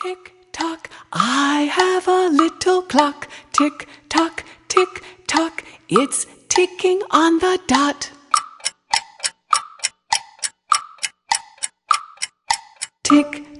Tick tock, I have a little clock. Tick tock, tick tock, it's ticking on the dot. Tick